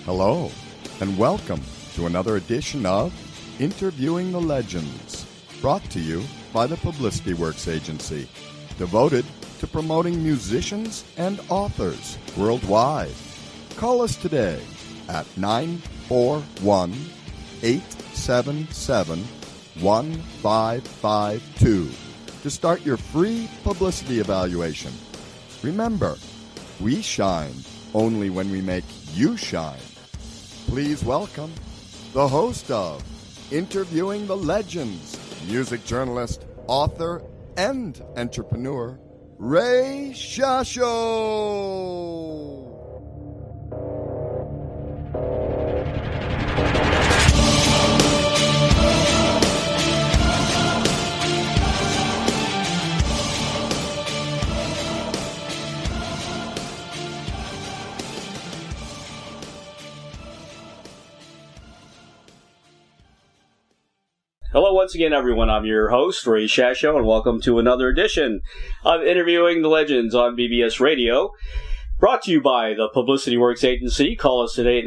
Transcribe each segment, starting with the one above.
Hello, and welcome to another edition of Interviewing the Legends, brought to you by the Publicity Works Agency, devoted to promoting musicians and authors worldwide. Call us today at 941-877-1552 to start your free publicity evaluation. Remember, we shine only when we make you shine. Please welcome the host of Interviewing the Legends, music journalist, author, and entrepreneur, Ray Shasho. Hello once again, everyone. I'm your host, Ray Shasho, and welcome to another edition of Interviewing the Legends on BBS Radio, brought to you by the Publicity Works Agency. Call us today at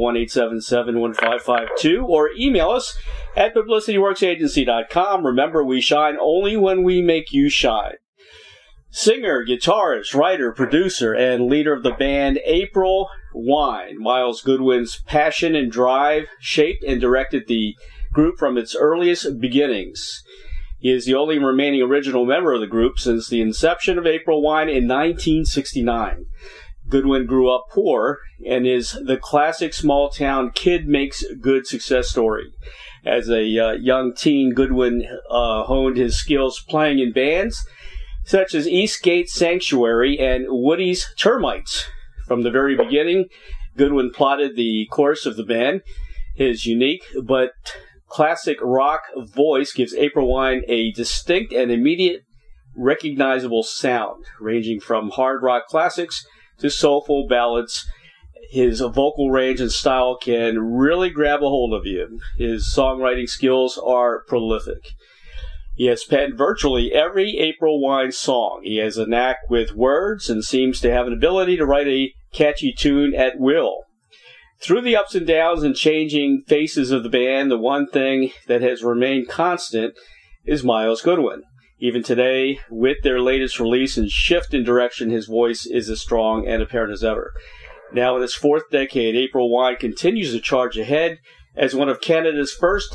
941-877-1552 or email us at publicityworksagency.com. Remember, we shine only when we make you shine. Singer, guitarist, writer, producer, and leader of the band April Wine, Myles Goodwin's passion and drive shaped and directed the group from its earliest beginnings. He is the only remaining original member of the group since the inception of April Wine in 1969. Goodwin grew up poor and is the classic small-town kid makes good success story. As a young teen, Goodwin honed his skills playing in bands such as Eastgate Sanctuary and Woody's Termites. From the very beginning, Goodwin plotted the course of the band. His unique but classic rock voice gives April Wine a distinct and immediate recognizable sound, ranging from hard rock classics to soulful ballads. His vocal range and style can really grab a hold of you. His songwriting skills are prolific. He has penned virtually every April Wine song. He has a knack with words and seems to have an ability to write a catchy tune at will. Through the ups and downs and changing faces of the band, the one thing that has remained constant is Myles Goodwin. Even today, with their latest release and shift in direction, his voice is as strong and apparent as ever. Now in its fourth decade, April Wine continues to charge ahead as one of Canada's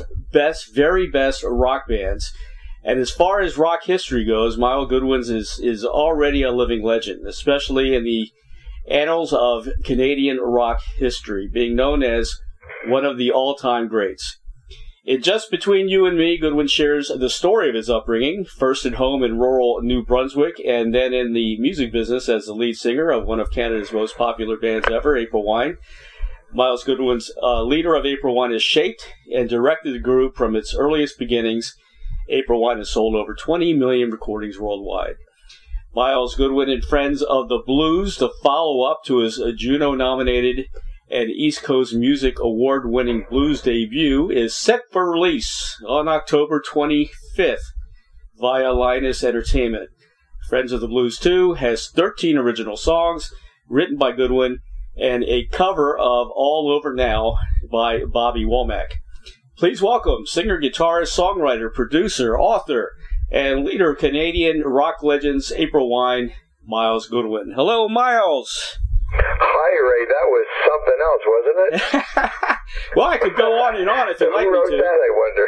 very best rock bands. And as far as rock history goes, Myles Goodwin is already a living legend, especially in the annals of Canadian rock history, being known as one of the all-time greats. In Just Between You and Me, Goodwin shares the story of his upbringing, first at home in rural New Brunswick, and then in the music business as the lead singer of one of Canada's most popular bands ever, April Wine. Myles Goodwin's leader of April Wine has shaped and directed the group from its earliest beginnings. April Wine has sold over 20 million recordings worldwide. Myles Goodwin and Friends of the Blues, the follow-up to his Juno-nominated and East Coast Music Award-winning blues debut, is set for release on October 25th via Linus Entertainment. Friends of the Blues 2 has 13 original songs written by Goodwin and a cover of All Over Now by Bobby Womack. Please welcome singer, guitarist, songwriter, producer, author, and leader of Canadian rock legends April Wine, Myles Goodwin. Hello, Myles. Hi, Ray. That was something else, wasn't it? Well, I could go on and on if you'd like me to. Who wrote that, I wonder?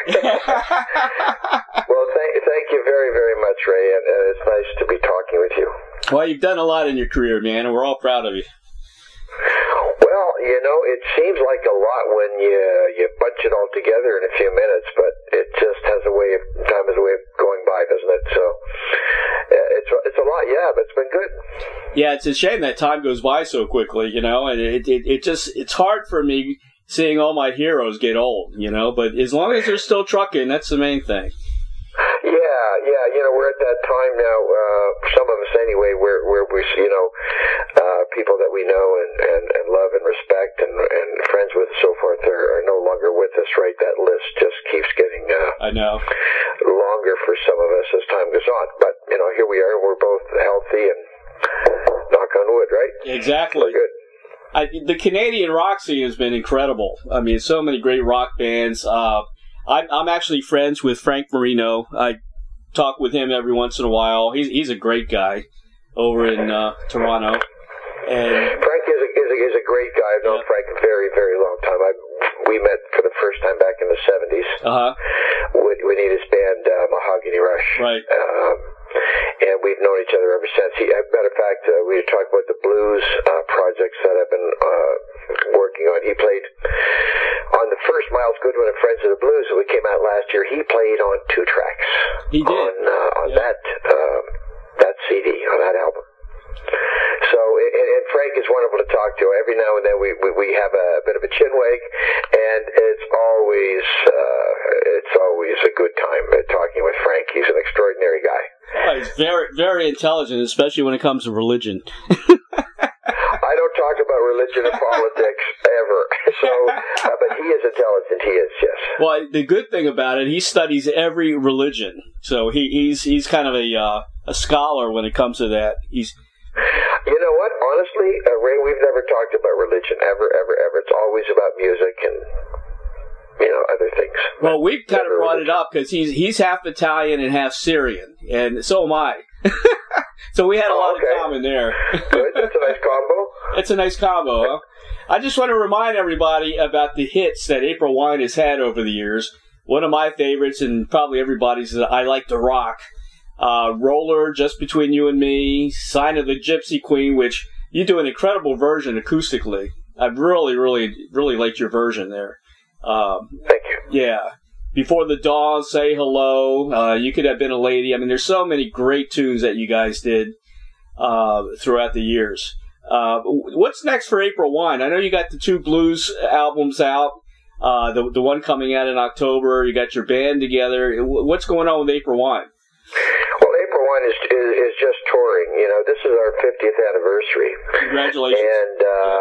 Well, thank you very, very much, Ray, and it's nice to be talking with you. Well, you've done a lot in your career, man, and we're all proud of you. Well, it seems like a lot when you bunch it all together in a few minutes, but it just has time has a way of going by, doesn't it? So it's a lot, yeah, but it's been good. Yeah, it's a shame that time goes by so quickly, and it's hard for me seeing all my heroes get old, but as long as they're still trucking, that's the main thing. Yeah, we're at that time now, some of us anyway, where we, people that we know and love and respect and friends with and so forth are no longer with us, right? That list just keeps getting I know. longer for some of us as time goes on. But, here we are, we're both healthy and knock on wood, right? Exactly. We're good. The Canadian rock scene has been incredible. I mean, so many great rock bands. I'm actually friends with Frank Marino. I talk with him every once in a while. He's a great guy over in Toronto. And Frank is a great guy. I've known Frank a very, very long time. We met for the first time back in the 70s. When he had his band Mahogany Rush. Right. And we've known each other ever since. As a matter of fact, we were talking about the blues projects that I've been working on. He played on the first Miles Goodwin and Friends of the Blues that we came out last year. He played on 2 tracks. He did. On that CD, on that album. So, and Frank is wonderful to talk to. Every now and then we have a bit of a chinwag, and it's always a good time talking with Frank. He's an extraordinary guy. Oh, he's very, very intelligent, especially when it comes to religion. I don't talk about religion or politics ever. So, but he is intelligent. He is, yes. Well, the good thing about it, he studies every religion. So he's kind of a scholar when it comes to that. You know what? Honestly, Ray, we've never talked about religion ever. It's always about music and other things. Well, we've kind of brought it up because he's half Italian and half Syrian, and so am I. So we had a lot in common there. Good. That's a nice combo. It's a nice combo, huh? I just want to remind everybody about the hits that April Wine has had over the years. One of my favorites, and probably everybody's, is I Like to Rock. Roller, Just Between You and Me, Sign of the Gypsy Queen, which you do an incredible version acoustically. I really, really, really liked your version there. Thank you. Yeah. Before the Dawn, Say Hello, You Could Have Been a Lady. I mean, there's so many great tunes that you guys did throughout the years. What's next for April Wine? I know you got the 2 blues albums out. The one coming out in October. You got your band together. What's going on with April Wine? Well, April Wine is just touring. This is our 50th anniversary. Congratulations. And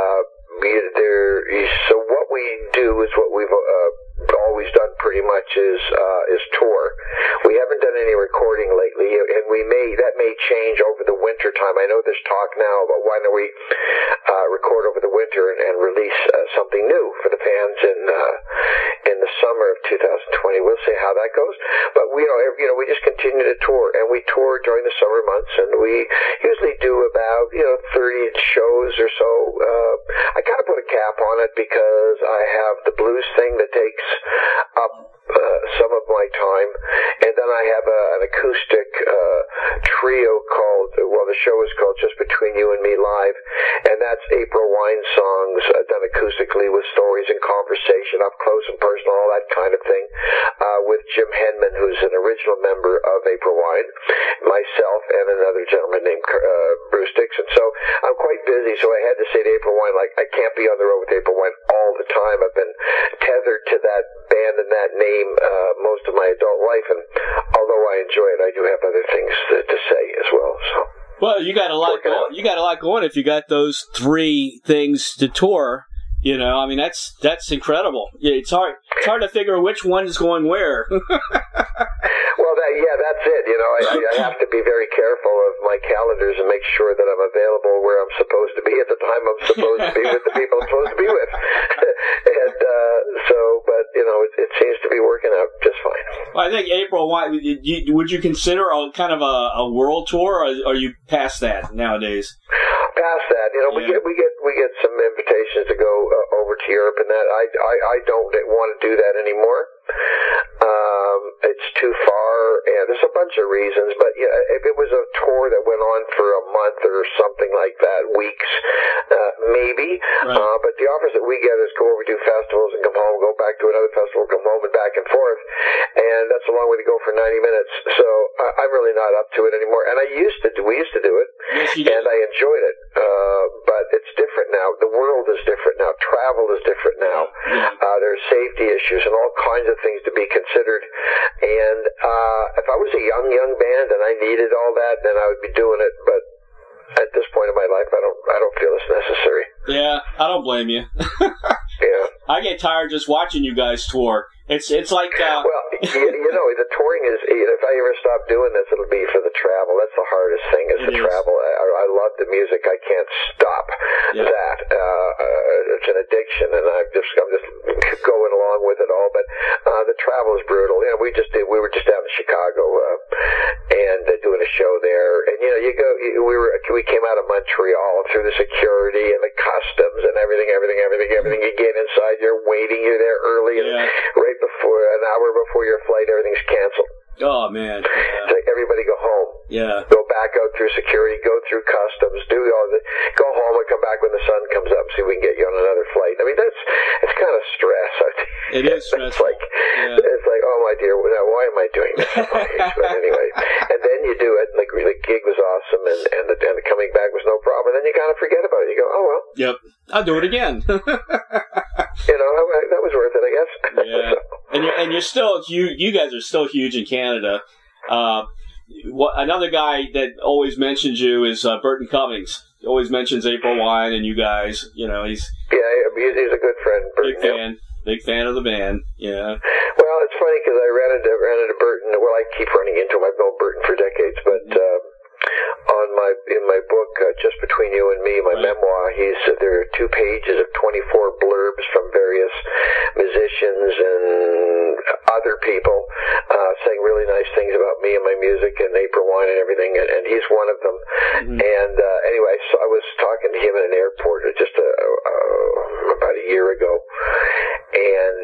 so what we do is what we've always done pretty much is tour. We haven't done any recording lately, and that may change over the winter time. I know there's talk now about why don't we record over the winter and release something new for the fans in the summer of 2020. We'll see how that goes. But we just continue to tour, and we tour during the summer months, and we usually do about 30 shows or so. I kind of put a cap on it because I have the blues thing that takes up some of my time, and then I have an acoustic trio called, the show is called Just Between You and Me Live, and that's April Wine songs done acoustically with stories and conversation, up close and personal, all that kind of thing, with Jim Henman, who's an original member of April Wine, myself, and another gentleman named Bruce Dixon. So I'm quite busy, so I had to say to April Wine, I can't be on the road with April Wine all the time. I've been tethered to that band and that name most of my adult life, and although I enjoy it, I do have other things to say as well. So, well, you got a lot going. You got a lot going if you got those 3 things to tour. I mean that's incredible. It's hard to figure which one is going where. Well, that's it. I have to be very careful of my calendars and make sure that I'm available where I'm supposed to be at the time I'm supposed to be with the people I'm supposed to be with. And but it seems to be working out just fine. Well, I think April, would you consider kind of a world tour, or are you past that nowadays? Past that, we get some invitations to go over to Europe, and that I don't want to do that anymore. It's too far, and there's a bunch of reasons, but if it was a tour that went on for a month or something like that, weeks, maybe. Right. But the offers that we get is go over, do festivals, and come home, go back to another festival, come home, and back and forth, and that's a long way to go for 90 minutes. So I'm really not up to it anymore. And we used to do it, yes, and I enjoyed it, but it's different now. The world is different now. Travel is different now. There's safety issues and all kinds of things to be considered. And if I was a young band and I needed all that, then I would be doing it. But at this point in my life, I don't feel it's necessary. Yeah, I don't blame you. Yeah, I get tired just watching you guys tour. It's like well, the touring is. If I ever stop doing this, it'll be for the travel. That's the hardest thing is the travel. I love the music. I can't stop that. relationships and addiction, and I'm just going along with it all. But the travel is brutal. You know, we were just down in Chicago and doing a show there, and you know, we came out of Montreal through the security and the customs and everything. You get inside, you're waiting, you're there early, and right before an hour before your flight, everything's canceled. Oh man! Yeah. It's like everybody go home. Yeah. Go back out through security, go through customs, go home and come back when the sun comes up, see if we can get you on another flight. I mean, it's kind of stress. It is stressful. It's like, oh my dear, why am I doing this? But anyway, and then you do it, and the gig was awesome, and the coming back was no problem. And then you kind of forget about it. You go, oh well. Yep, I'll do it again. You know, that was worth it, I guess. Yeah. And you're still you guys are still huge in Canada. Another guy that always mentions you is Burton Cummings. He always mentions April Wine and you guys. You know, he's a good friend. Burton, big fan of the band. Yeah. Well, it's funny because I ran into Burton. Well, I keep running into him. I've known Burton for decades, but. In my book, Just Between You and Me, my memoir, there are 2 pages of 24 blurbs from various musicians and other people saying really nice things about me and my music and April Wine and everything, and he's one of them. Mm-hmm. And anyway, so I was talking to him in an airport just about a year ago, and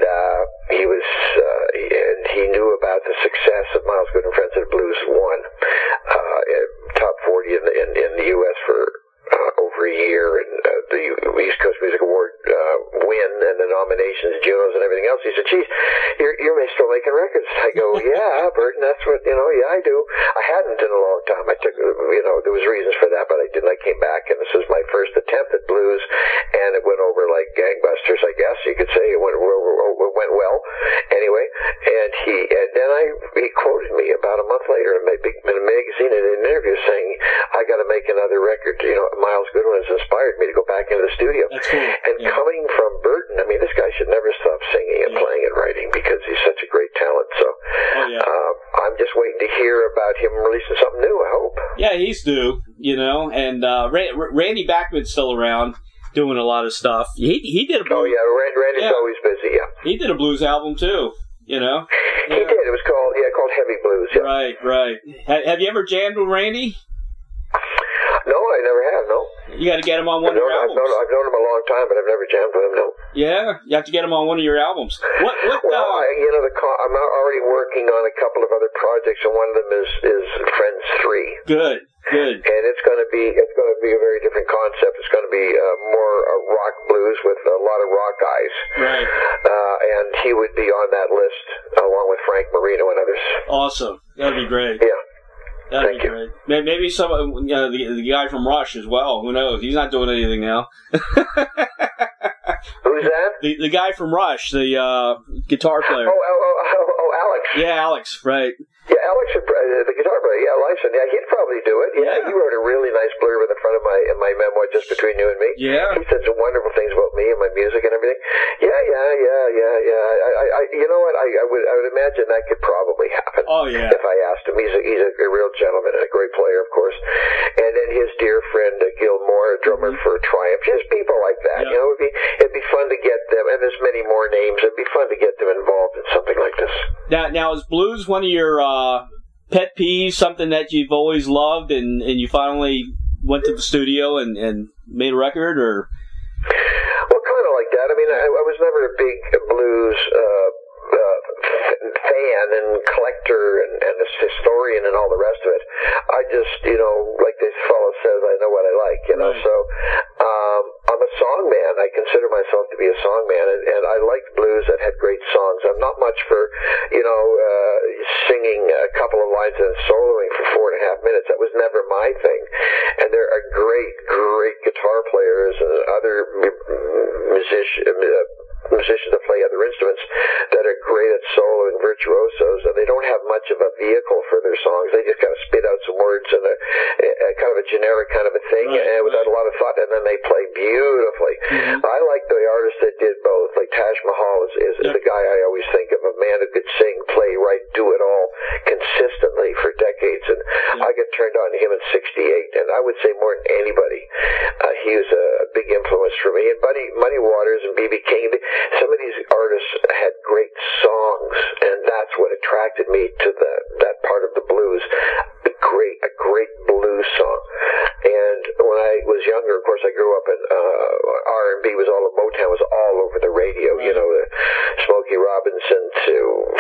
he knew about the success of Miles Good and Friends of the Blues won top 40 in the U.S. for over a year, and the East Coast Music Award win, and the nominations, Junos, and everything else. He said, "Geez, you're still making records." I go, "Yeah, Burton, that's what I do." I hadn't in a long time. I took, there was reasons for that, but I didn't. I came back, and this was my first attempt at blues, and it went over like gangbusters. I guess you could say it went well. Anyway, and then he quoted me about a month later in a magazine in an interview saying, "I got to make another record." Miles Goodwin has inspired me to go back into the studio. That's cool. And coming from Burton, I mean, this guy should never stop singing and playing and writing because he's such a great talent. So I'm just waiting to hear about him releasing something new, I hope. Yeah, he's due, and Randy Bachman's still around doing a lot of stuff. He did a blues. Oh, yeah, Randy's always busy, yeah. He did a blues album, too, He did. It was called Heavy Blues, yeah. Right. Have you ever jammed with Randy? No, I never have, no. You got to get him on one of your albums. I've known him a long time, but I've never jammed with him, no. Yeah, you have to get him on one of your albums. I'm already working on a couple of other projects, and one of them is Friends 3. Good. And it's going to be a very different concept. It's going to be more rock blues with a lot of rock guys. Right. And he would be on that list along with Frank Marino and others. Awesome. That'd be great. Yeah. That'd be great. Maybe some the guy from Rush as well. Who knows? He's not doing anything now. Who's that? The guy from Rush, the guitar player. Oh, Alex. Yeah, Alex. Right. Yeah, Alex, the guitar player. Yeah, Lyson. Yeah, he'd probably do it. Yeah, he wrote a really nice blurb in the front of my memoir, Just Between You and Me. Yeah. He said some wonderful things about me and my music and everything. Yeah. You know what? I would imagine that could probably happen. Oh yeah. If I asked him, he's a real gentleman and a great player, of course. And then his dear friend Gil Moore, a drummer for Triumph. Just people like that. Yeah. It'd be fun to get them, and there's many more names. It'd be fun to get them involved in something like this. Now is blues one of your pet peeves, something that you've always loved, and you finally went to the studio and made a record, or? Well, kind of like that. I mean, I was never a big blues fan and collector and historian and all the rest of it. I just, like this fellow says, I know what I like, Right. So I'm a song man. I consider myself to be a song man, and I liked blues that had great songs. I'm not much for, singing a couple of lines and soloing for 4.5 minutes. That was never my thing. And there are great guitar players and other musicians that play other instruments that are great at soloing, virtuosos, and they don't have much of a vehicle for their songs. They just kind of spit out some words and a kind of a generic kind of a thing, and without a lot of thought, and then they play beautifully. Mm-hmm. I like the artists that did both. Like Taj Mahal is the guy I always think of, a man who could sing, play, write, do it all consistently for decades, and I got turned on to him in '68, and I would say more than anybody, he was a big influence for me. me. And Muddy Waters and B.B. King, some of these artists had great songs, and that's what attracted me to that part of the blues. A great blues song. And when I was younger, of course, I grew up in R&B was all, Motown was all over the radio. Right. You know, the Smokey Robinson to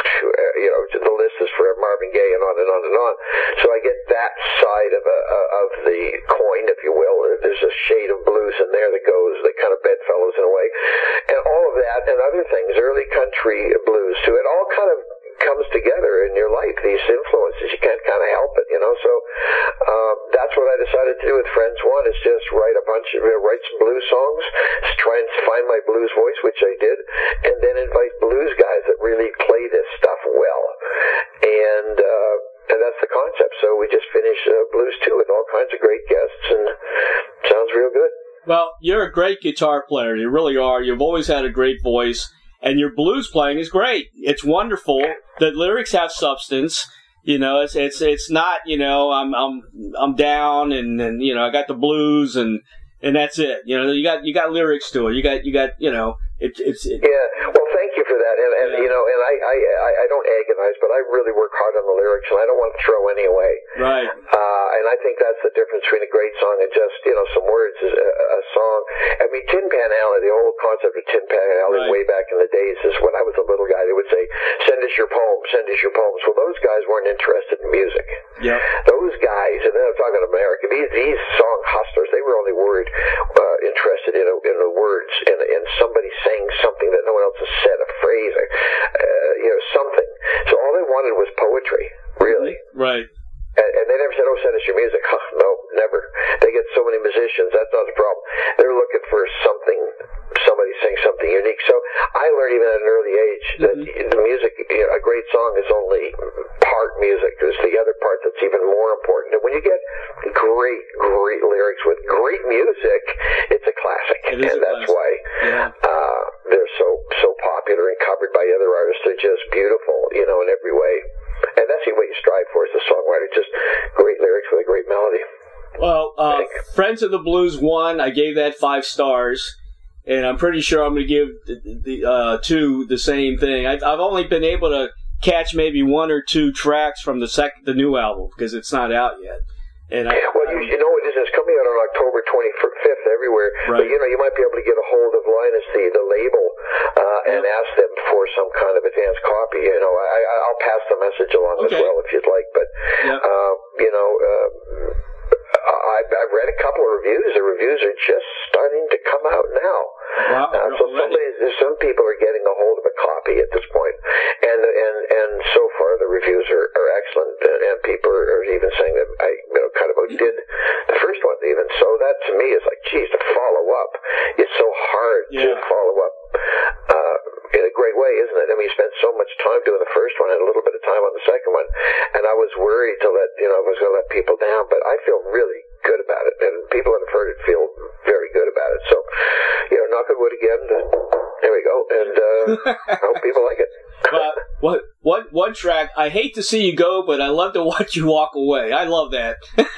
the list is for Marvin Gaye and on and on and on. So I get that side of the coin, if you will. There's a shade of blues in there that goes, the kind of bedfellows in a way, and all of that and other things, early country blues too. It all kind of comes together in your life, these influences. You can't kind of help it, so that's what I decided to do with Friends One, is just write some blues songs, try and find my blues voice, which I did, and then invite blues guys that really play this stuff well, and that's the concept. So we just finished Blues 2 with all kinds of great guests, and sounds real good. Well, you're a great guitar player. You really are. You've always had a great voice. And your blues playing is great. It's wonderful. The lyrics have substance. It's not, I'm down and I got the blues and that's it. You got lyrics to it. You got it's. Yeah. Well, thank you for that. And yeah. And I don't agonize, but I really work hard on the lyrics, and I don't want to throw any away. Right. And I think that's the difference between a great song and just, some words. A song. I mean, Tin Pan Alley, the whole concept of Tin Pan Alley way back in the days is when I was a little guy, they would say, send us your poems, send us your poems. Well, those guys weren't interested in music. Yeah. Those guys, and then I'm talking America, these song hustlers, they were only interested in the words and somebody saying something that no one else has said, a phrase, something. So all they wanted was poetry, really. Right. And they never said, send us your music. No, never. They get so many musicians, that's not the problem. They're looking for somebody saying something unique. So I learned even at an early age that the music, a great song is only part music. There's the other part that's even more important. And when you get great, great lyrics with great music, it's a classic. That's why they're so popular and covered by other artists. They're just beautiful, in every way. And that's what you strive for as a songwriter, just great lyrics with a great melody. Well, Friends of the Blues 1, I gave that 5 stars, and I'm pretty sure I'm going to give the 2 the same thing. I've only been able to catch maybe 1 or 2 tracks from the new album, because it's not out yet. And you know it is. It's coming out on October 25th everywhere. Right. But, you might be able to get a hold of Linus, the label, and ask them for some kind of advance copy. I'll pass the message along as well if you'd like. But, I've read a couple of reviews. The reviews are just starting to come out now. Wow. So some people are getting a hold of a copy at this point, and so far the reviews are excellent, and people are even saying that I kind of outdid the first one even. So that to me is like, geez, to follow up. It's so hard to follow up in a great way, isn't it? I mean, you spent so much time doing the first one and a little bit of time on the second one, and I was worried I was going to let people down, but I feel really good about it, and people that have heard it feel very good about it. So, knock on wood again. There we go, and I hope people like it. One track, I hate to see you go, but I love to watch you walk away. I love that.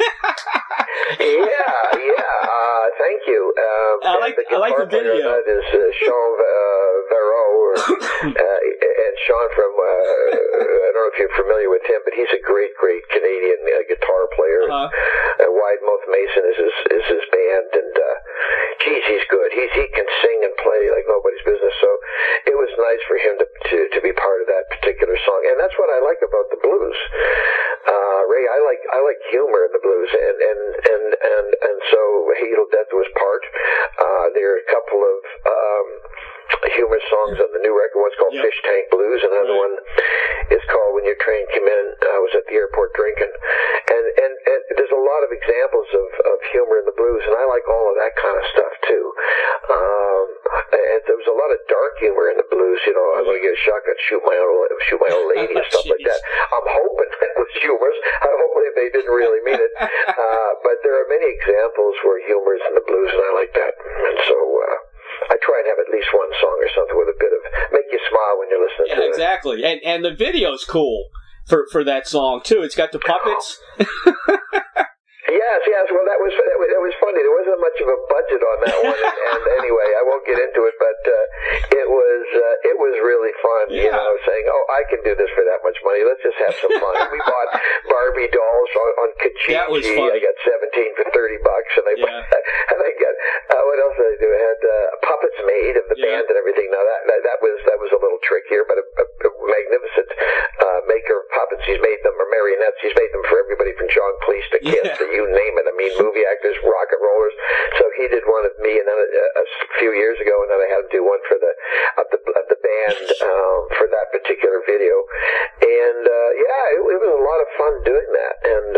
Thank you. I like the video. That is Sean Varro, and Sean from, I don't know if you're familiar with him, but he's a great, great Canadian guitar player. Widemouth Mason is his band, and geez, he's good. He can sing and play like nobody's business. So it was nice for him to be part of that particular song, and that's what I like about the blues. Ray, I like humor in the blues, and so Hazel Death was part. There are a couple of humor songs on the new record. One's called Fish Tank Blues, another one is called When Your Train Came In. I was at the airport drinking, and there's a lot of examples of humor in the blues, and I like all of that kind of stuff too. And there was a lot of dark humor in the blues. I'm going to get a shotgun, shoot my old lady, and stuff like that. I'm hoping it was humorous. Hopefully they didn't really mean it. But there are many examples where humor is in the blues, and I like that. And so I try and have at least one song or something with a bit of make you smile when you're listening to it. Exactly. And the video's cool for that song too. It's got the puppets. Yes. well, that was funny. There wasn't much of a budget on that one, and anyway, I won't get into it, but it was really fun. Yeah. You know, saying, "Oh, I can do this for that much money. Let's just have some fun." We bought Barbie dolls on Kijiji. That was funny. I got 17 for $30, and I got what else did I do? I had puppets made of the band and everything. Now that was a little trickier, but a magnificent maker of puppets. He's made them, or marionettes. He's made them for everybody from John Cleese to Kiss to you name it. I mean, movie actors, rock and rollers. So he did one of me, and then a few years ago, and then I had him do one for the band for that particular video. And it was a lot of fun doing that. And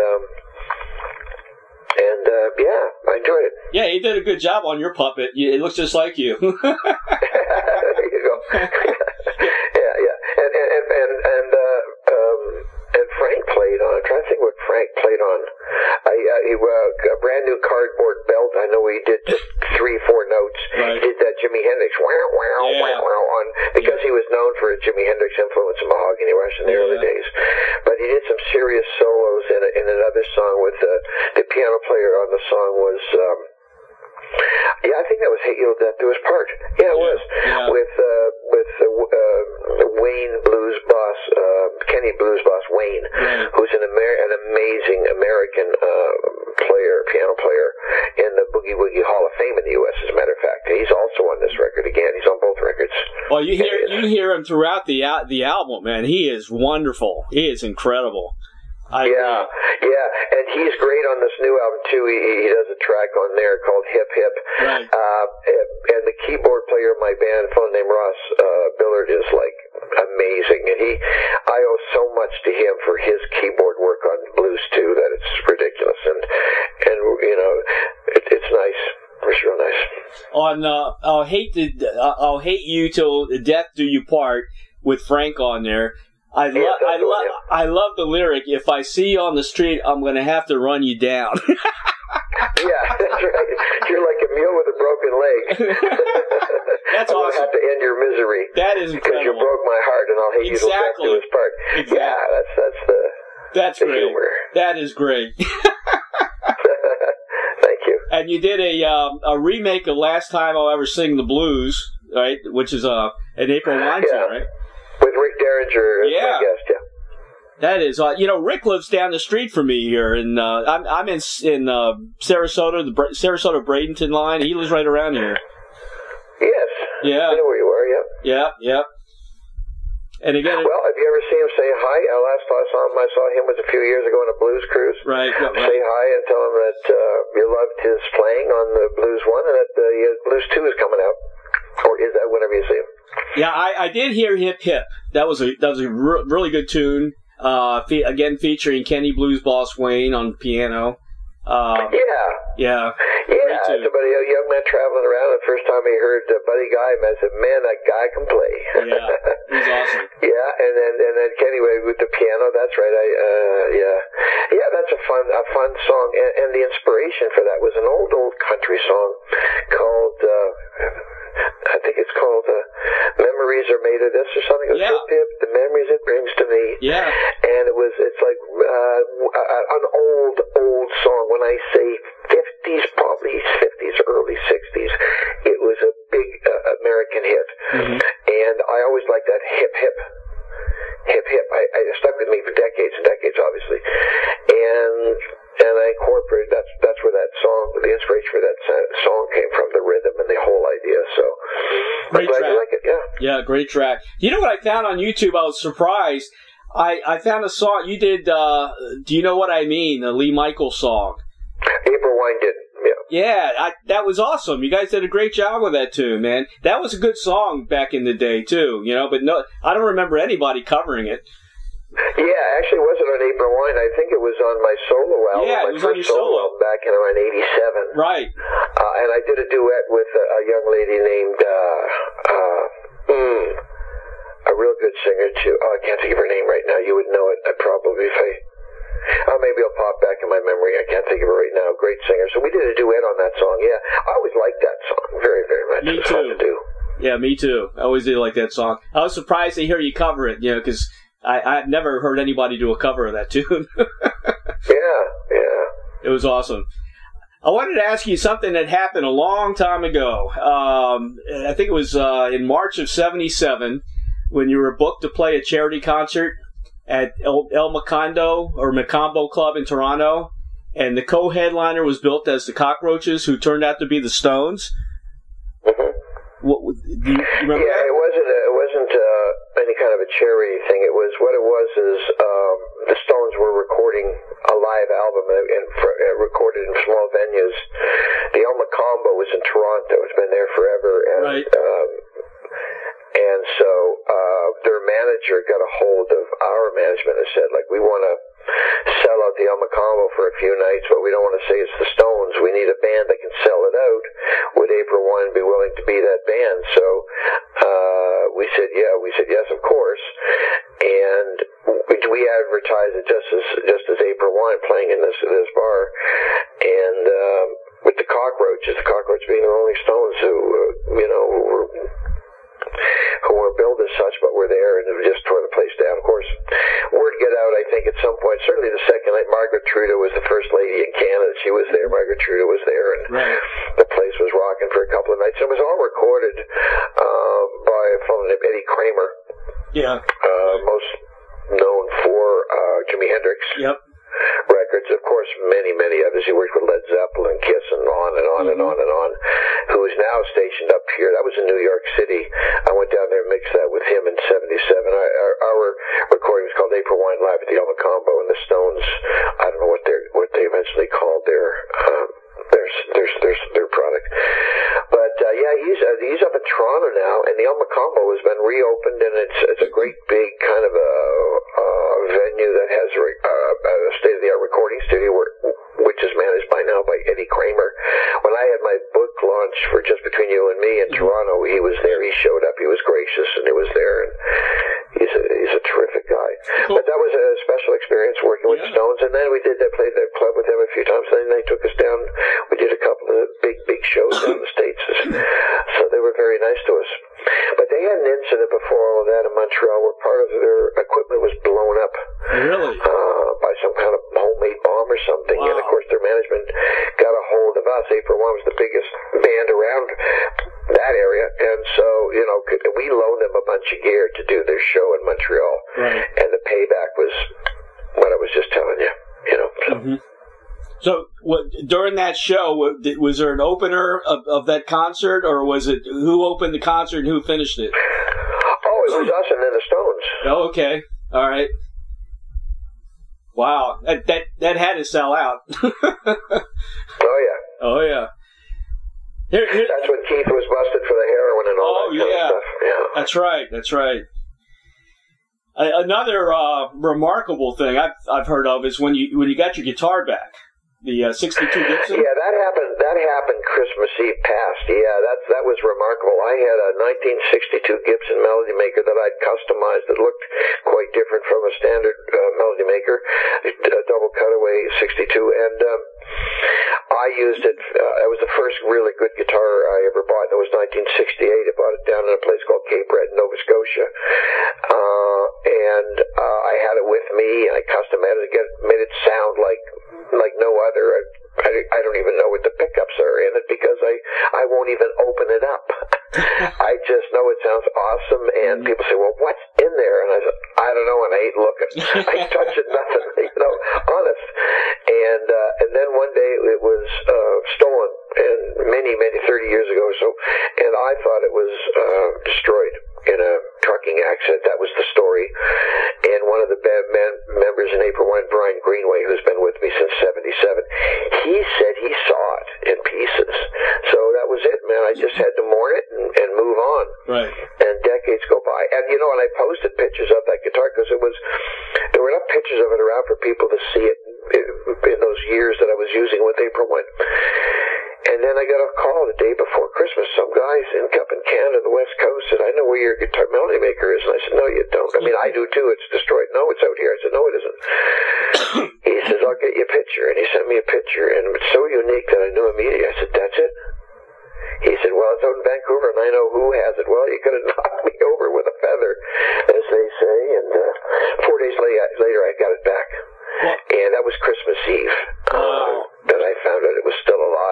I enjoyed it. Yeah, he did a good job on your puppet. It looks just like you. There you go. And Frank played on. I'm trying to think what Frank played on. A brand new cardboard belt. I know he did just 3-4 notes. Right. He did that Jimi Hendrix on because he was known for his Jimi Hendrix influence in Mahogany Rush in the early days. But he did some serious solos in another song with the piano player on the song was. I think that was "Hate You to Death" to his part. Yeah, it was with Wayne Blues Boss, Kenny Blues Boss Wayne, who's an amazing American piano player in the Boogie Woogie Hall of Fame in the U.S. As a matter of fact, he's also on this record again. He's on both records. Well, you hear him throughout the album, man. He is wonderful. He is incredible. And he's great on this new album too. He does a track on there called Hip Hip. Right. And the keyboard player of my band, a fellow named Ross Billard, is like amazing. And I owe so much to him for his keyboard work on blues too that it's ridiculous. And you know, it's nice. It's real nice. On I'll hate you till death do you part with Frank on there. I love the lyric, "If I see you on the street, I'm going to have to run you down." Yeah, that's right. You're like a mule with a broken leg. That's I'm awesome. I'll have to end your misery. That is incredible. Because you broke my heart, and I'll hate you till death do us part. Exactly. Yeah, that's great. humor. That is great. Thank you. And you did a remake of "Last Time I'll Ever Sing the Blues," right? Which is an April Wine song, right? With Rick Derringer as my guest, That is, Rick lives down the street from me here, and I'm in Sarasota, the Sarasota Bradenton line. He lives right around here. Yes. Yeah. I know where you are. Yeah. And again, well, if you ever see him, say hi. Last time I saw him was a few years ago on a blues cruise. Right. Say hi and tell him that you loved his playing on the Blues 1 and that Blues 2 is coming out, or is that whenever you see him. Yeah, I did hear "Hip Hip." That was a really good tune. Again, featuring Kenny Blues Boss Wayne on piano. Yeah. Somebody, a young man traveling around. The first time he heard Buddy Guy, I said, "Man, that guy can play." Yeah, he's awesome. Yeah, and then Kenny with the piano. That's right. That's a fun song. And the inspiration for that was an old country song called. I think it's called "Memories Are Made of This" or something. It was "Hip Hip, the memories it brings to me." Yeah. And it's like an old song. When I say 50s, probably 50s, early 60s, it was a big American hit. Mm-hmm. And I always liked that "Hip Hip." Hip Hip. I stuck with me for decades and decades, obviously. And I incorporated, that's where that song, the inspiration for that song came from, the rhythm and the whole idea. So, I'm glad you like it, Yeah, great track. You know what I found on YouTube? I was surprised. I found a song, you did, Do You Know What I Mean? The Lee Michaels song. April Wine did, Yeah, that was awesome. You guys did a great job with that tune, man. That was a good song back in the day, too, but no, I don't remember anybody covering it. Yeah, actually it wasn't on April Wine. I think it was on my solo album. Yeah, it was on your solo album back in around 87. Right. And I did a duet with a young lady named, a real good singer too. Oh, I can't think of her name right now. You would know it, probably, if maybe it'll pop back in my memory. I can't think of her right now. Great singer. So we did a duet on that song. Yeah, I always liked that song very, very much. Me it was too. fun to do. Yeah, me too. I always did like that song. I was surprised to hear you cover it, because I've never heard anybody do a cover of that tune. Yeah. It was awesome. I wanted to ask you something that happened a long time ago. I think it was in March of '77 when you were booked to play a charity concert at El Macambo Club in Toronto, and the co-headliner was billed as the Cockroaches, who turned out to be the Stones. Mm-hmm. Do you remember that? It wasn't any kind of a charity thing. What it was is the Stones were recording a live album and recorded in small venues. The El Macambo was in Toronto. It's been there forever, and right. And so their manager got a hold of our management and said, like, we want to sell out the El Macambo for a few nights, but we don't want to say it's the Stones. We need a band that can sell it out. Would April Wine be willing to be that band? So we said, yeah. We said, yes, of course. And we advertised it just as April Wine playing in this bar. And with the Cockroaches being the Rolling Stones, who were billed as such, but were there, and it just tore the place down. Of course, word get out, I think, at some point. Certainly the second night, Margaret Trudeau was the first lady in Canada. She was there. Margaret Trudeau was there, and right. The place was rocking for a couple of nights. It was all recorded by a fellow named Eddie Kramer. Yeah. Most known for Jimi Hendrix. Yep. Records, of course, many others. He worked with Led Zeppelin, Kiss, and on and on and on and on. Who is now stationed up here? That was in New York City. I went down there and mixed that with him in '77. Our recording was called April Wine Live at the El Macambo, and the Stones. I don't know what they eventually called their product. But he's up in Toronto now, and the El Macambo has been reopened, and it's a great big kind of a venue that has a state-of-the-art recording studio which is managed now by Eddie Kramer. When I had my book launch for Just Between You and Me in Toronto, he was there. He showed up. He was gracious, and he was there. And he's a terrific guy. Cool. But that was a special experience working with the Stones. And then we played the club with them a few times. And then they took us down. We did a couple of big shows down in the States. So they were very nice to us. But they had an incident before all of that in Montreal where part of their equipment was blown up. Really? By some kind of homemade bomb or something. Wow. And of course their management got a hold of us. April Wine was the biggest band around that area, and so we loaned them a bunch of gear to do their show in Montreal, right. And the payback was what I was just telling you. Mm-hmm. So during that show, was there an opener of that concert, or was it who opened the concert and who finished it? Oh, it was us and then the Stones. Oh, okay, all right. Wow, that had to sell out. Oh yeah. That's when Keith was busted for the heroin and all that kind of stuff. Yeah. That's right. Another remarkable thing I've heard of is when you got your guitar back, the 62 Gibson. Yeah, that happened Christmas Eve past. Yeah, that was remarkable. I had a 1962 Gibson Melody Maker that I'd customized that looked quite different from a standard Melody Maker, a double cutaway 62, and I used it. It was the first really good guitar I ever bought. It was 1968. I bought it down in a place called Cape Breton, Nova Scotia. And I had it with me, and I customized it, made it sound like no other. I don't even know what the pickups are in it because I won't even open it up. I just know it sounds awesome, and people say, well, what's in there? And I said, I don't know, and I ain't looking. I ain't touching nothing, honest. And then one day it was stolen, and many 30 years ago or so, and I thought it was destroyed in a trucking accident. That was the story. And one of the band members in April Wine, Brian Greenway, who's been with me since '77, he said he saw it in pieces. So that was it, man. I just had to mourn it and move on. Right. And decades go by. And, and I posted pictures of that guitar because there were enough pictures of it around for people to see it in those years that I was using with April Wine. And then I got a call the day before Christmas. Some guys up in Canada, the West Coast, said, I know where your guitar Melody Maker is. And I said, no, you don't. I mean, I do too. It's destroyed. No, it's out here. I said, no, it isn't. He says, I'll get you a picture. And he sent me a picture. And it's so unique that I knew immediately. I said, that's it? He said, well, it's out in Vancouver, and I know who has it. Well, you could have knocked me over with a feather, as they say. And 4 days later, I got it back. And that was Christmas Eve that I found out it was still alive.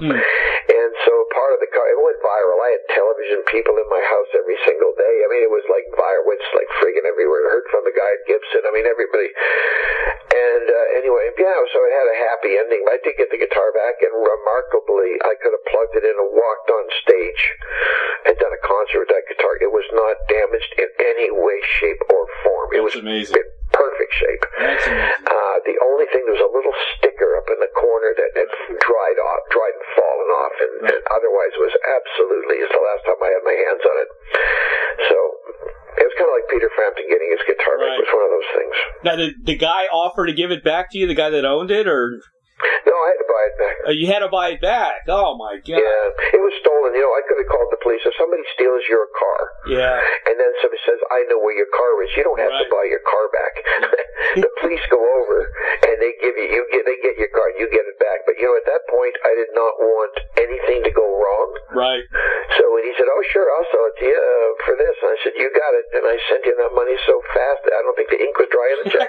And so part of the car, it went viral. I had television people in my house every single day. I mean, it was like viral. It's like friggin' everywhere. I heard from the guy at Gibson. I mean, everybody. And anyway, yeah, so it had a happy ending. But I did get the guitar back, and remarkably, I could have plugged it in and walked on stage and done a concert with that guitar. It was not damaged in any way, shape, or form. It was amazing. In perfect shape. That's amazing. The only thing, there was a little sticker up in the corner that had dried and fallen off, and otherwise was absolutely, it's the last time I had my hands on it. So it was kind of like Peter Frampton getting his guitar back. It was one of those things. Now, did the guy offer to give it back to you, the guy that owned it, or? No, I had to buy it back. You had to buy it back. Oh, my God. Yeah, it was stolen. You know, I could have called the police. If somebody steals your car, and then somebody says, I know where your car is, you don't have to buy your car back. The police go over, and they give they get your car, and you get it back. But, you know, at that point, I did not want anything to go wrong. Right. So when he said, oh, sure, I'll sell it to you for this, and I said, you got it. And I sent him that money so fast that I don't think the ink was dry in the check.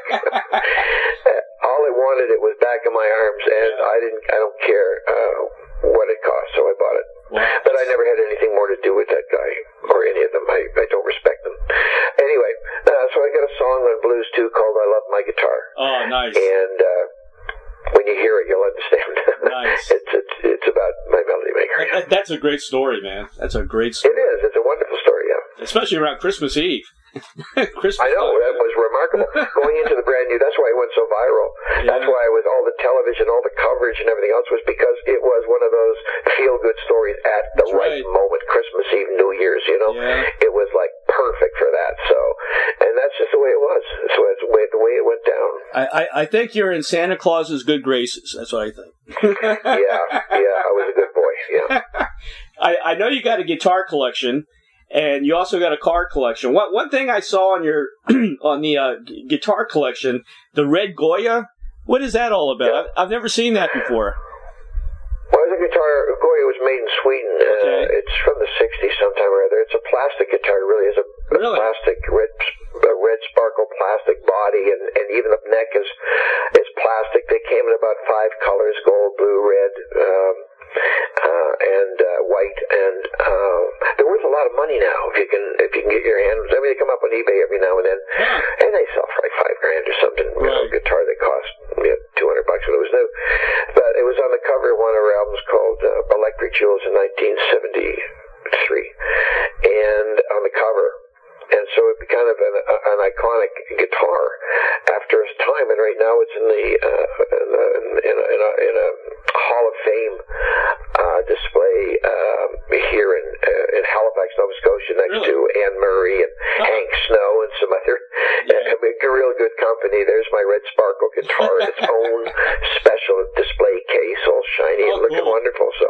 All I wanted, it was back in my arms, and I don't care what it cost, so I bought it. Wow. But I never had anything more to do with that guy or any of them. I don't respect them. Anyway, so I got a song on Blues 2 called I Love My Guitar. Oh, nice. And when you hear it, you'll understand. Nice. It's about my Melody Maker. That's a great story, man. That's a great story. It is. It's a wonderful story, yeah. Especially around Christmas Eve. I know, that was remarkable. Going into the brand new, that's why it went so viral. Yeah. That's why with all the television, all the coverage and everything else, was because it was one of those feel-good stories at the right moment. Christmas Eve, New Year's, you know? Yeah. It was like perfect for that. So, and that's just the way it was. So it's the way it went down. I think you're in Santa Claus's good graces. That's what I think. Yeah, I was a good boy, yeah. I know you got a guitar collection. And you also got a car collection. One thing I saw on your on the guitar collection, the red Goya. What is that all about? Yeah. I've never seen that before. Well, the guitar Goya was made in Sweden. Okay. It's from the '60s, sometime or other. It's a plastic guitar. It really is a plastic red sparkle plastic body, and even the neck is plastic. They came in about 5 colors: gold, blue, red. And white, and they're worth a lot of money now if you can get your hands. I mean, they come up on eBay every now and then, and they sell for like $5,000 or something. You know, a guitar that cost $200 when it was new. But it was on the cover of one of our albums called Electric Jewels in 1973, and on the cover. And so it became kind of an iconic guitar after its time, and right now it's in a Hall of Fame display here in Halifax, Nova Scotia, next to Anne Murray and Hank Snow and some other real good company. There's my red sparkle guitar in its own special display case, all shiny and looking wonderful. So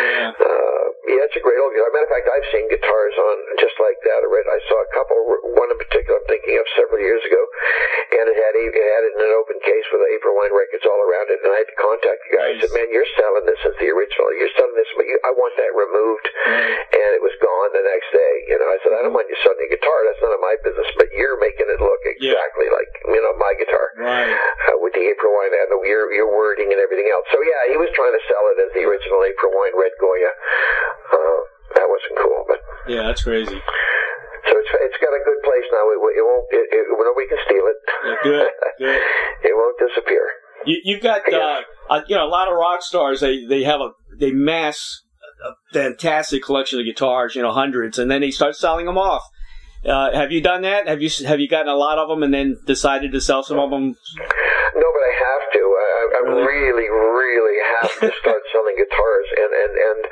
it's a great old guitar. Matter of fact, I've seen guitars on just like that. I saw a couple. One in particular I'm thinking of several years ago, and it had it in an open case with April Wine records all around it, and I had to contact the guy. I said, man, you're selling this as the original. You're selling this, but I want that removed. And it was gone the next day. You know, I said, I don't mind you selling the guitar. That's none of my business, but you're making it look exactly like, my guitar. With the April Wine and your wording and everything else. So, he was trying to sell it as the original April Wine Red Goya. That wasn't cool, but... Yeah, that's crazy. So it's got a good place now. It won't. Nobody can steal it. Good. It won't disappear. You've got a lot of rock stars. They mass a fantastic collection of guitars. Hundreds, and then they start selling them off. Have you done that? Have you gotten a lot of them and then decided to sell some of them? No, but I have to. I really, really have to start selling guitars, and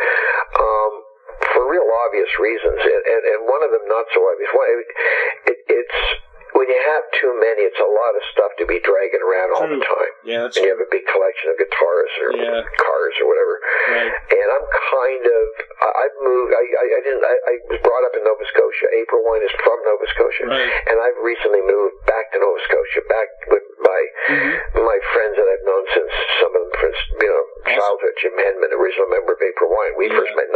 for real obvious reasons, and one of them not so obvious. It's when you have too many, it's a lot of stuff to be dragging around all the time. Yeah, that's and you have a big collection of guitars or cars or whatever. Right. And I'm I've moved. I was brought up in Nova Scotia. April Wine is from Nova Scotia, and I've recently moved back to Nova Scotia, back with my friends that I've known since some of them since childhood. Jim Henman, original member of April Wine. We first met in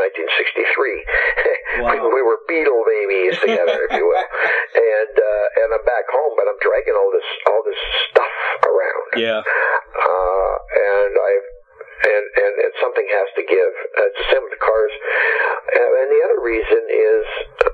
1963. Wow. We were Beatle babies together, if you will. And I'm back home, but I'm dragging all this stuff around. Yeah. And something has to give. It's the same with the cars. And the other reason is,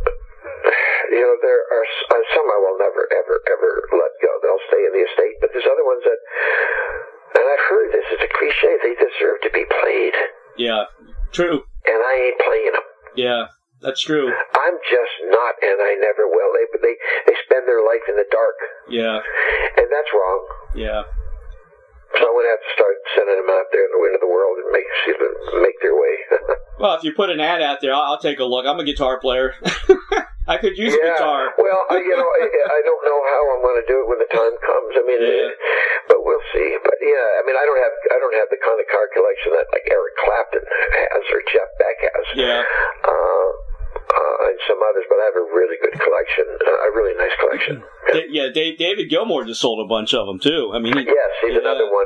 there are some I will never, ever, ever let go. They'll stay in the estate. But there's other ones that, and I've heard this, it's a cliche, they deserve to be played. Yeah, true. And I ain't playing them. Yeah, that's true. I'm just not, and I never will. They spend their life in the dark. Yeah. And that's wrong. Yeah. So I'm going to have to start sending them out there in the wind of the world and make their way. Well, if you put an ad out there, I'll take a look. I'm a guitar player. I could use a guitar. Well, I don't know how I'm going to do it when the time comes. I mean, but we'll see. But yeah, I mean, I don't have the kind of car collection that like Eric Clapton has or Jeff Beck has. Yeah. And some others, but I have a really good collection, a really nice collection. Yeah, David Gilmour just sold a bunch of them too. I mean, yes, he's another one.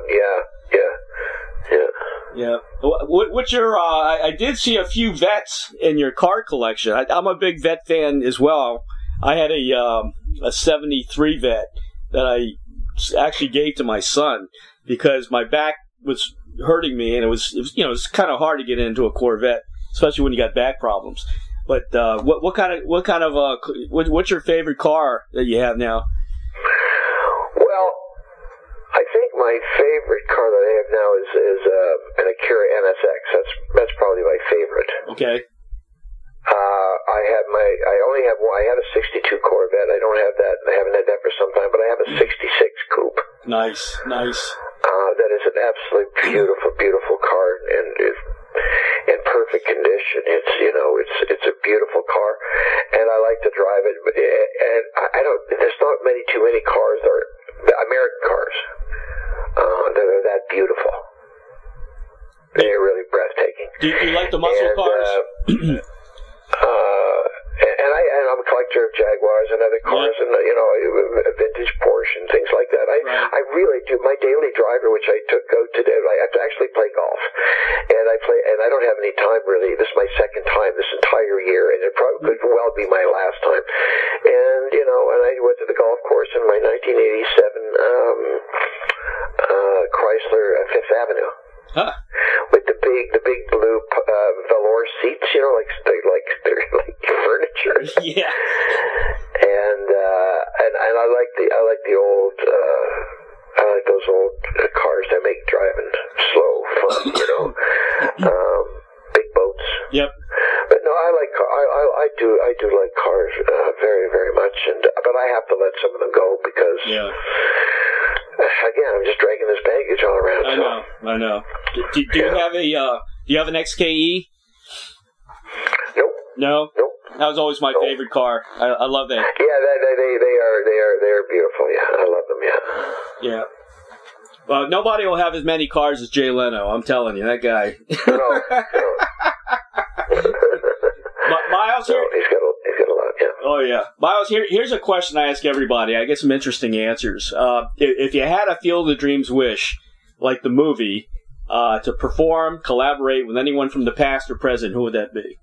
Yeah. What's your? I did see a few vets in your car collection. I'm a big vet fan as well. I had a '73 vet that I actually gave to my son because my back was hurting me, and it was kind of hard to get into a Corvette, especially when you got back problems. But what's your favorite car that you have now? Well, I think my favorite car that I have now is an Acura NSX. That's probably my favorite. Okay. I had a '62 Corvette. I don't have that. I haven't had that for some time, but I have a '66 Coupe. Nice. That is an absolutely beautiful, beautiful car, and in perfect condition. It's a beautiful car, and I like to drive it. And I don't. There's not too many cars that are American cars that are that beautiful. They're really breathtaking. Do you like the muscle cars? And I'm a collector of Jaguars and other cars, and a vintage Porsche and things like that. I really do. My daily driver, which I go today, I have to actually play golf, and I don't have any time really. This is my second time this entire year, and it probably could well be my last time. And and I went to the golf course in my 1987 Chrysler Fifth Avenue. Huh. With the big blue velour seats, they're like furniture. Yeah. And I like the old I like those old cars that make driving slow fun. Big boats. Yep. But no, I do like cars very, very much, but I have to let some of them go because again, I'm just dragging this baggage all around. I know. Do you have an XKE? Nope. No. Nope. That was always my favorite car. I love that. Yeah, they are beautiful. Yeah, I love them. Yeah. Yeah. Well, nobody will have as many cars as Jay Leno. I'm telling you, that guy. No. Miles, here. He's got a lot. Yeah. Oh yeah, Miles. Here's a question I ask everybody. I get some interesting answers. If you had a Field of Dreams wish, like the movie, to perform, collaborate with anyone from the past or present, who would that be?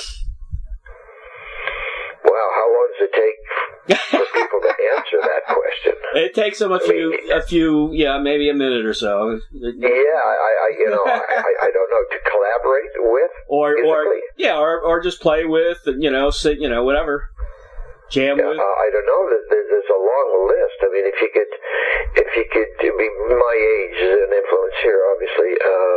Wow, how long does it take for people to answer that question? It takes them a few, maybe a minute or so. Yeah, I don't know, to collaborate with, or just play with, sit, whatever, jam with. I don't know. There's a long list. I mean, if you could be my age is an influence here, obviously.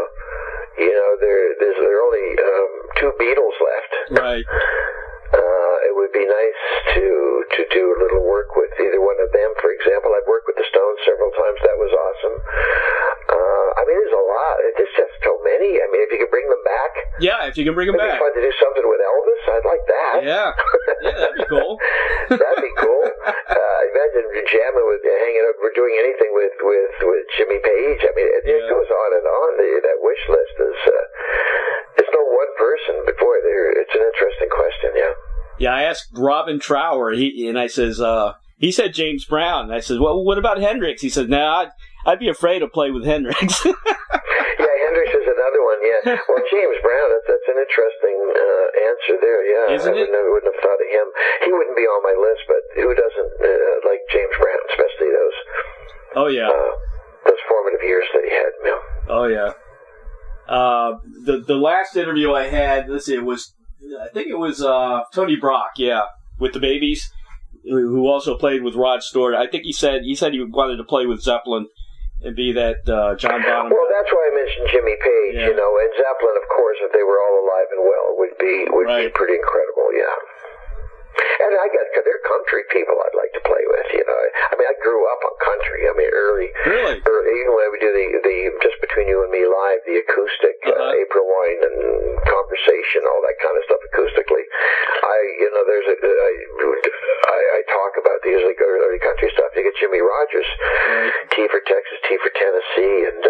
There are only two Beatles left. Right. It would be nice to do a little work with either one of them. For example, I've worked with the Stones several times. That was awesome. There's a lot. There's just so many. I mean, if you could bring them back. Yeah, if you can bring them back. It'd be fun to do something with Elvis. I'd like that. Yeah, that'd be cool. That'd be cool. Imagine jamming hanging out. We're doing anything with Jimmy Page. I mean, it goes on and on. That wish list is. It's no one person, but boy, it's an interesting question. Yeah. Yeah, I asked Robin Trower, and I says, he said James Brown. And I said, well, what about Hendrix? He said, I'd be afraid to play with Hendrix. Yeah, Hendrix is another one, yeah. Well, James Brown, that's an interesting answer there, yeah. Isn't it? I wouldn't have thought of him. He wouldn't be on my list, but who doesn't like James Brown, especially those formative years that he had, Oh, yeah. The last interview I had, let's see, I think it was Tony Brock, with the Babies, who also played with Rod Stewart. I think he said he wanted to play with Zeppelin and be that John Bonham. Well, that's why I mentioned Jimmy Page, and Zeppelin, of course, if they were all alive and well, would be pretty incredible, And they're country people I'd like to play with, I mean, I grew up on country. I mean, early, even when we do the Just Between You and Me live, the acoustic, April Wine and Conversation, all that kind of stuff acoustically. I talk about these like early country stuff. You get Jimmy Rogers, T for Texas, T for Tennessee, and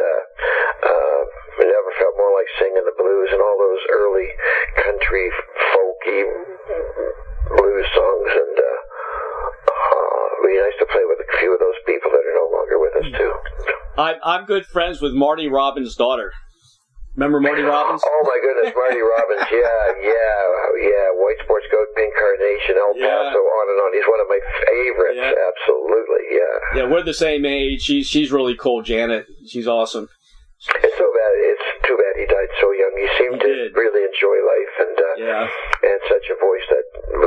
I never felt more like singing the blues and all those early country folky blues songs, and it'd be nice to play with a few of those people that are no longer with us too. I'm good friends with Marty Robbins' daughter. Remember Marty Robbins? Oh my goodness, Marty Robbins! Yeah. White Sports Goat, Pink Carnation, El Paso, on and on. He's one of my favorites. Yeah. Absolutely, Yeah, we're the same age. She's really cool, Janet. She's awesome. It's too bad he died so young. He seemed to really enjoy life, and such a voice that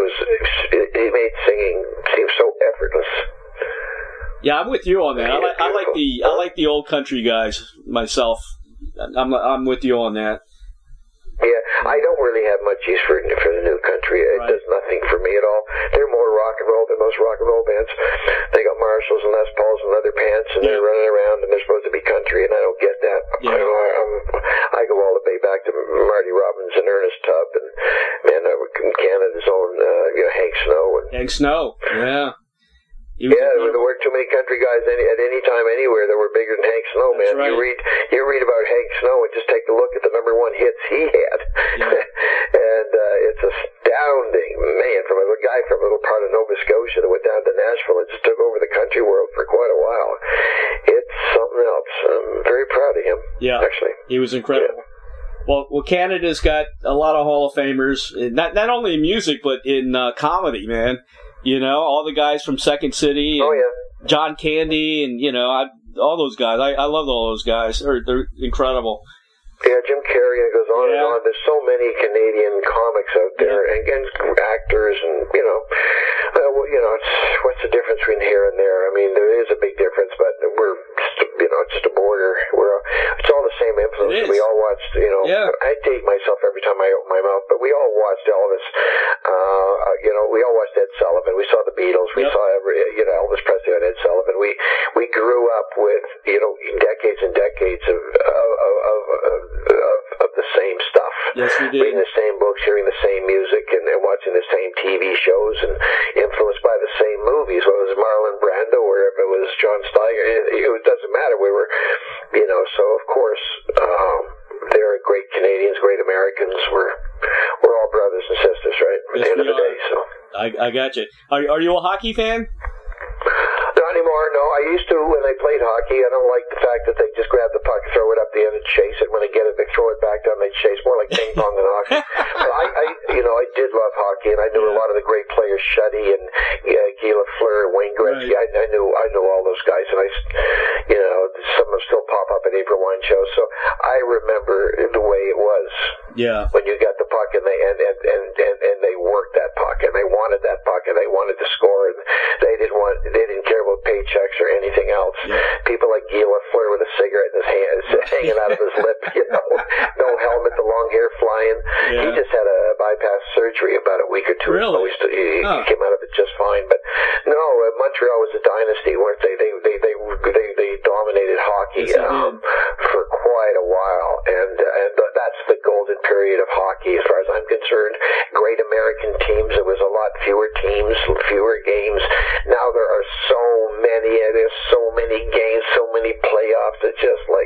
he made singing seem so effortless. Yeah, I'm with you on that. I like the old country guys myself. I'm with you on that. Yeah, I don't really have much use for the new country. It does nothing for me at all. They're more rock and roll than most rock and roll bands. They got Marshalls and Les Pauls and leather pants, and they're running around, and they're supposed to be country, and I don't get that. Yeah. I go all the way back to Marty Robbins and Ernest Tubb, and Canada's own Hank Snow. Hank Snow, yeah. There weren't too many country guys at any time anywhere that were bigger than Hank Snow, man. Right. You read about Hank Snow and just take a look at the number one hits he had. Yeah. And it's astounding, man, from a guy from a little part of Nova Scotia that went down to Nashville and just took over the country world for quite a while. It's something else. I'm very proud of him, actually. He was incredible. Yeah. Well, Canada's got a lot of Hall of Famers, not only in music, but in comedy, man. All the guys from Second City, and John Candy, and all those guys. I love all those guys. They're incredible. Yeah, Jim Carrey, it goes on and on. There's so many Canadian comics out there, and actors, and what's the difference between here and there? I mean, there is a big difference, but we're just a border. It's all the same influence. We all watched, I date myself every time I open my mouth, but we all watched Elvis. We all watched Ed Sullivan. We saw the Beatles. We saw Elvis Presley and Ed Sullivan. We grew up with decades and decades of the same stuff. Yes, we did. Reading the same books, hearing the same music, and watching the same TV shows, and influenced by the same movies. Whether it was Marlon Brando or if it was John Steiger, it doesn't matter. We were, so of course, they're great Canadians, great Americans. We're all brothers and sisters, right? At the end of the day, so. I got you. Are you a hockey fan? Not anymore, no. I used to when I played hockey. I don't like the fact that they just grab the puck, throw it up the end, and chase it. When they get it, they throw it back down, they chase. More like ping pong than hockey. But I did love hockey, and I knew a lot of the great players, Shuddy and Guy Lafleur, Wayne Gretzky. Right. I knew all those guys, and some of them still pop up at April Wine shows. So I remember the way it was. Yeah. When you got the puck, and they worked that puck, and they wanted that puck, and they wanted to score, and they didn't care about paychecks or anything else. Yeah. People like Guy Lafleur with a cigarette in his hand, hanging out of his lip, no helmet, the long hair flying. Yeah. He just had a bypass surgery about a week or two ago. He came out of it just fine. But no, Montreal was a dynasty, weren't they? They dominated hockey for quite a while, and that's the golden period of hockey as far as I'm concerned. Great American teams. There was a lot fewer teams, fewer games. Now there are so many, and there's so many games, so many playoffs. It's just like,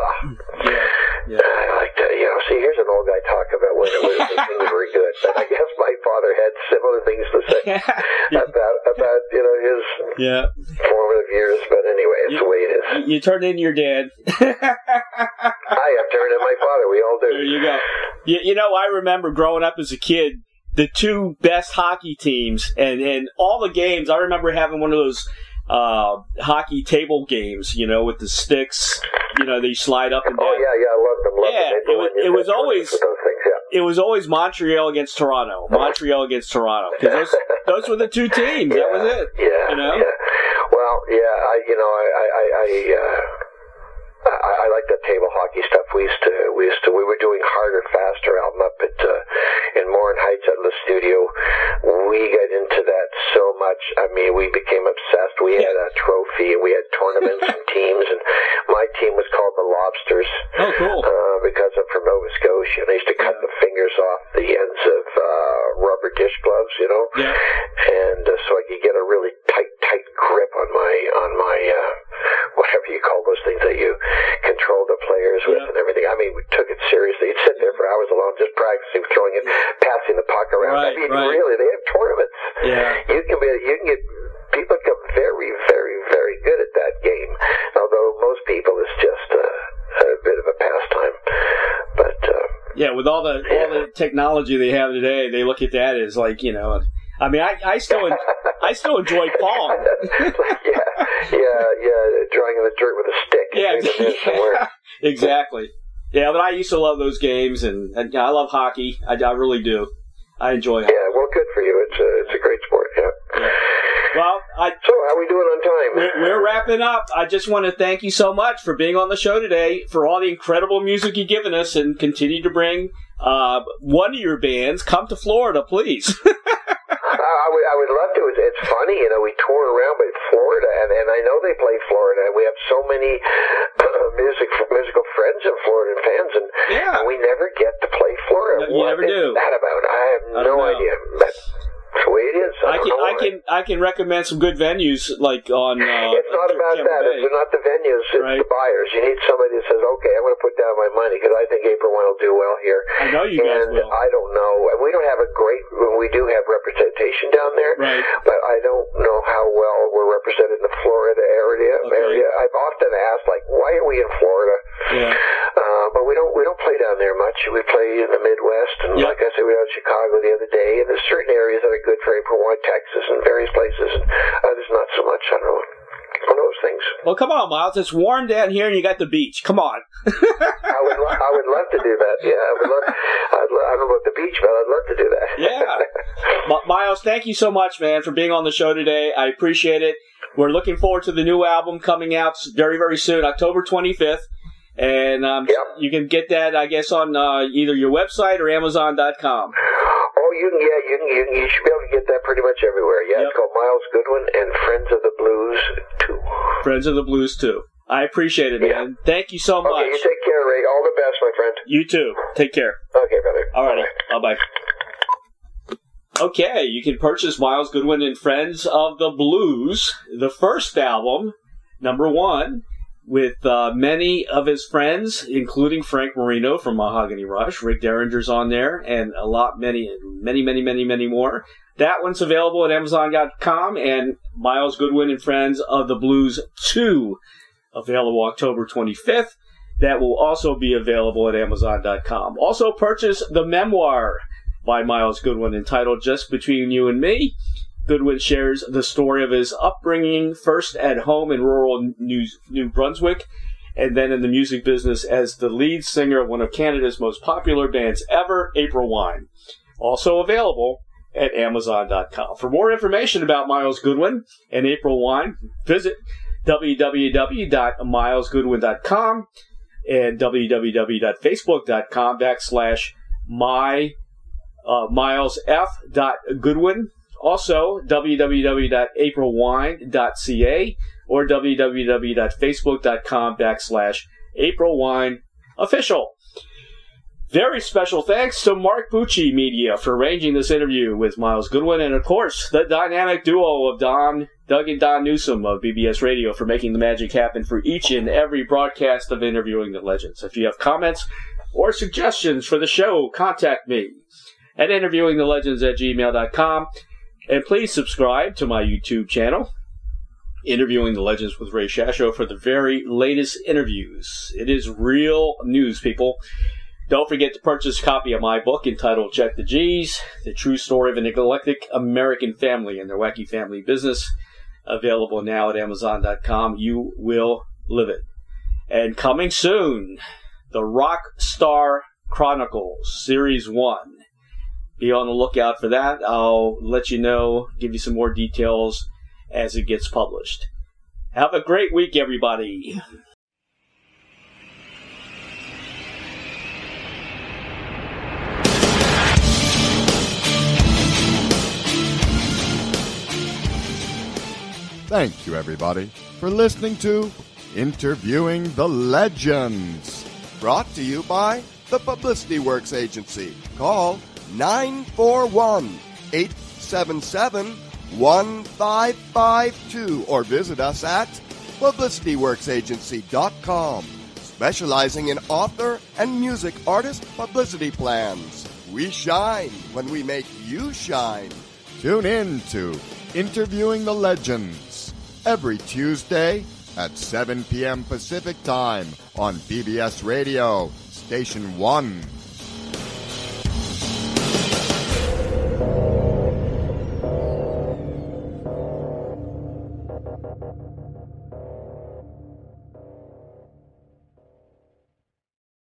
I like to, see, here's an old guy talk about when things were good. But I guess my father had similar things to say about his formative years. But anyway, it's the way it is. You turned in your dad. I have turned in my father. We all do. There you go. I remember growing up as a kid, the two best hockey teams, and all the games. I remember having one of those hockey table games, with the sticks, they slide up and down. Oh yeah, I love them. It was always with those things, yeah. It was always Montreal against Toronto. Montreal against Toronto, because those were the two teams. Yeah, that was it. Yeah. Yeah. Well, yeah. I like that table hockey stuff. We were doing Harder, Faster album up at in Morin Heights at the studio. We got into that so much. I mean, we became obsessed. We had a trophy, and we had tournaments and teams, and my team was called the Lobsters. Oh, cool. Because I'm from Nova Scotia, and I used to cut the fingers off the ends of rubber dish gloves, Yeah. and so I could get a really tight grip on my whatever you call those things that you control the players with and everything. I mean, we took it seriously. You'd sit there for hours alone just practicing throwing it, passing the puck around. Right, I mean, right. really, they have tournaments. Yeah. You can get people become very, very, very good at that game. Although most people it's just a bit of a pastime. But yeah, with all the technology they have today, they look at that as like, I mean, I still enjoy Pong. Drawing in the dirt with a stick. Yeah, exactly. Yeah, but I used to love those games, and I love hockey. I really do. I enjoy hockey. Yeah, well, good for you. It's a great sport. Yeah. Well, so how are we doing on time? We're wrapping up. I just want to thank you so much for being on the show today, for all the incredible music you've given us, and continue to bring one of your bands. Come to Florida, please. I would love to. It's funny, we tour around by Florida, and I know they play Florida, and we have so many musical friends in Florida and fans, and we never get to play Florida. No, you never do. What's that about? I have no idea. That's the way it is. I can recommend some good venues like on. It's not about that. It's not the venues. It's the buyers. You need somebody that says, "Okay, I'm going to put down my money because I think April 1 will do well here." I know you guys will. I don't know. We don't have we do have representation down there, right? But I don't know how well we're represented in the Florida area. Okay. I've often asked, like, why are we in Florida? Yeah. But we don't play down there much. We play in the Midwest, and like I said, we were out in Chicago the other day, and there's certain areas that are good for April 1, Texas, and various places, and others not so much. I don't know. One of those things. Well, come on, Miles. It's warm down here, and you got the beach. Come on. I would love to do that. Yeah, I would love. I don't know about the beach, but I'd love to do that. Yeah. Miles, thank you so much, man, for being on the show today. I appreciate it. We're looking forward to the new album coming out very, very soon, October 25th. And you can get that, I guess, on either your website or Amazon.com. Oh, you should be able to get that pretty much everywhere. Yeah, It's called Miles Goodwin and Friends of the Blues 2. Friends of the Blues 2. I appreciate it, man. Thank you so much. Okay, you take care, Ray. All the best, my friend. You too. Take care. Okay, brother. All righty. Bye-bye. Okay, you can purchase Miles Goodwin and Friends of the Blues, the first album, number 1, with many of his friends, including Frank Marino from Mahogany Rush. Rick Derringer's on there, and many more. That one's available at Amazon.com, and Miles Goodwin and Friends of the Blues 2, available October 25th. That will also be available at Amazon.com. Also purchase the memoir by Miles Goodwin entitled Just Between You and Me. Goodwin shares the story of his upbringing, first at home in rural New Brunswick, and then in the music business as the lead singer of one of Canada's most popular bands ever, April Wine. Also available at Amazon.com. For more information about Miles Goodwin and April Wine, visit www.milesgoodwin.com and www.facebook.com/MilesF.Goodwin. Also, www.aprilwine.ca or www.facebook.com/AprilWineOfficial. Very special thanks to Mark Bucci Media for arranging this interview with Miles Goodwin, and of course, the dynamic duo of Doug and Don Newsom of BBS Radio for making the magic happen for each and every broadcast of Interviewing the Legends. If you have comments or suggestions for the show, contact me at interviewingthelegends@gmail.com. And please subscribe to my YouTube channel, Interviewing the Legends with Ray Shasho, for the very latest interviews. It is real news, people. Don't forget to purchase a copy of my book entitled Check the G's, The True Story of an Eclectic American Family and Their Wacky Family Business. Available now at Amazon.com. You will live it. And coming soon, the Rockstar Chronicles Series 1. Be on the lookout for that. I'll let you know, give you some more details as it gets published. Have a great week, everybody. Thank you, everybody, for listening to Interviewing the Legends. Brought to you by the Publicity Works Agency. Call 941-877-1552 or visit us at publicityworksagency.com, specializing in author and music artist publicity plans. We shine when we make you shine. Tune in to Interviewing the Legends every Tuesday at 7 p.m. Pacific Time on PBS Radio, Station 1.